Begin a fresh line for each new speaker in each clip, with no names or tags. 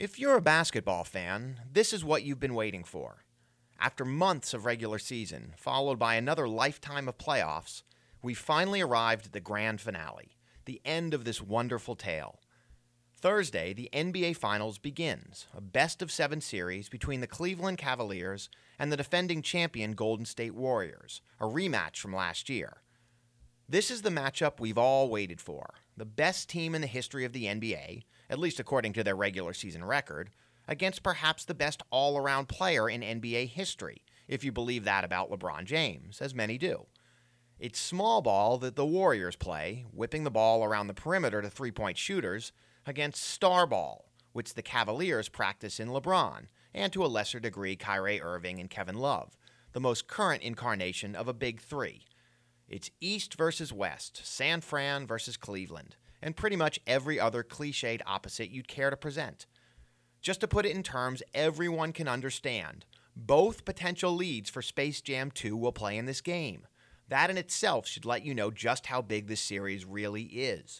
If you're a basketball fan, this is what you've been waiting for. After months of regular season, followed by another lifetime of playoffs, we finally arrived at the grand finale, the end of this wonderful tale. Thursday, the NBA Finals begins, a best-of-7 series between the Cleveland Cavaliers and the defending champion Golden State Warriors, a rematch from last year. This is the matchup we've all waited for. The best team in the history of the NBA, at least according to their regular season record, against perhaps the best all-around player in NBA history, if you believe that about LeBron James, as many do. It's small ball that the Warriors play, whipping the ball around the perimeter to three-point shooters, against star ball, which the Cavaliers practice in LeBron, and to a lesser degree Kyrie Irving and Kevin Love, the most current incarnation of a big three. It's East versus West, San Fran versus Cleveland, and pretty much every other cliched opposite you'd care to present. Just to put it in terms everyone can understand, both potential leads for Space Jam 2 will play in this game. That in itself should let you know just how big this series really is.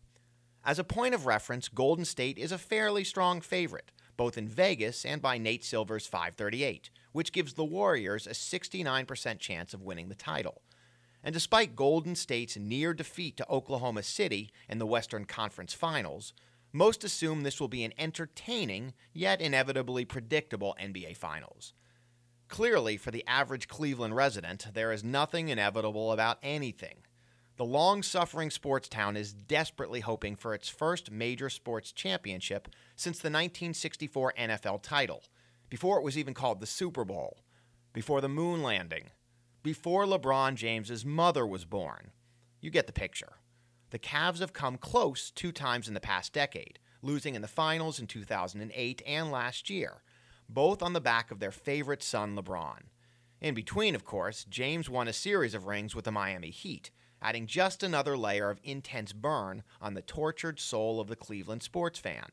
As a point of reference, Golden State is a fairly strong favorite, both in Vegas and by Nate Silver's 538, which gives the Warriors a 69% chance of winning the title. And despite Golden State's near defeat to Oklahoma City in the Western Conference Finals, most assume this will be an entertaining, yet inevitably predictable NBA Finals. Clearly, for the average Cleveland resident, there is nothing inevitable about anything. The long-suffering sports town is desperately hoping for its first major sports championship since the 1964 NFL title, before it was even called the Super Bowl, before the moon landing, before LeBron James's mother was born. You get the picture. The Cavs have come close 2 times in the past decade, losing in the finals in 2008 and last year, both on the back of their favorite son LeBron. In between, of course, James won a series of rings with the Miami Heat, adding just another layer of intense burn on the tortured soul of the Cleveland sports fan.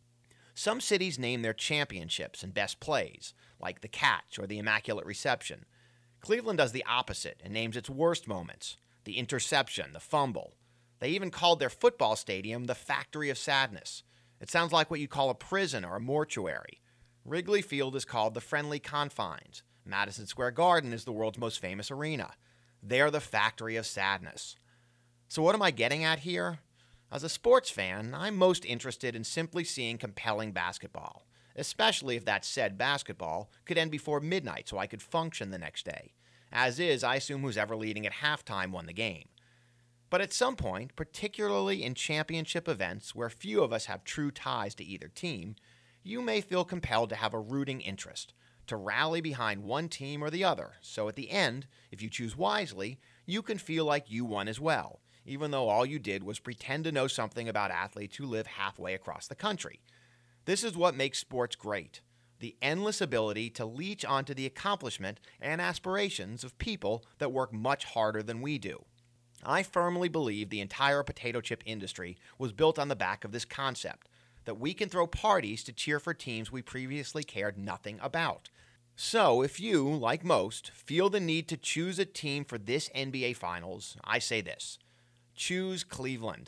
Some cities name their championships and best plays, like the catch or the immaculate reception. Cleveland does the opposite and names its worst moments, the interception, the fumble. They even called their football stadium the Factory of Sadness. It sounds like what you call a prison or a mortuary. Wrigley Field is called the Friendly Confines. Madison Square Garden is the world's most famous arena. They're the Factory of Sadness. So what am I getting at here? As a sports fan, I'm most interested in simply seeing compelling basketball, especially if that said basketball could end before midnight so I could function the next day. As is, I assume who's ever leading at halftime won the game. But at some point, particularly in championship events where few of us have true ties to either team, you may feel compelled to have a rooting interest, to rally behind one team or the other, so at the end, if you choose wisely, you can feel like you won as well, even though all you did was pretend to know something about athletes who live halfway across the country. This is what makes sports great, the endless ability to leech onto the accomplishment and aspirations of people that work much harder than we do. I firmly believe the entire potato chip industry was built on the back of this concept, that we can throw parties to cheer for teams we previously cared nothing about. So, if you, like most, feel the need to choose a team for this NBA Finals, I say this: choose Cleveland.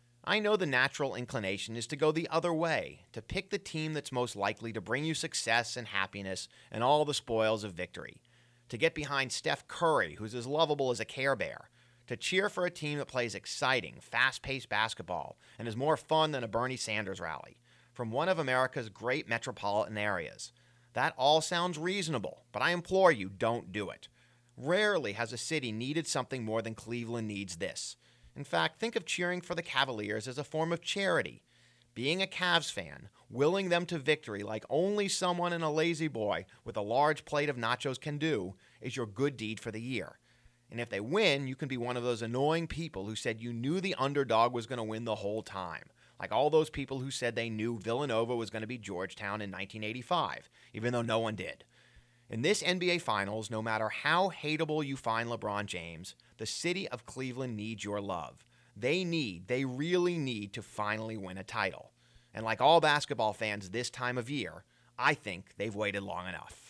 I know the natural inclination is to go the other way, to pick the team that's most likely to bring you success and happiness and all the spoils of victory, to get behind Steph Curry, who's as lovable as a Care Bear, to cheer for a team that plays exciting, fast-paced basketball and is more fun than a Bernie Sanders rally, from one of America's great metropolitan areas. That all sounds reasonable, but I implore you, don't do it. Rarely has a city needed something more than Cleveland needs this. In fact, think of cheering for the Cavaliers as a form of charity. Being a Cavs fan, willing them to victory like only someone in a lazy boy with a large plate of nachos can do, is your good deed for the year. And if they win, you can be one of those annoying people who said you knew the underdog was going to win the whole time. Like all those people who said they knew Villanova was going to beat Georgetown in 1985, even though no one did. In this NBA Finals, no matter how hateable you find LeBron James, the city of Cleveland needs your love. They really need to finally win a title. And like all basketball fans this time of year, I think they've waited long enough.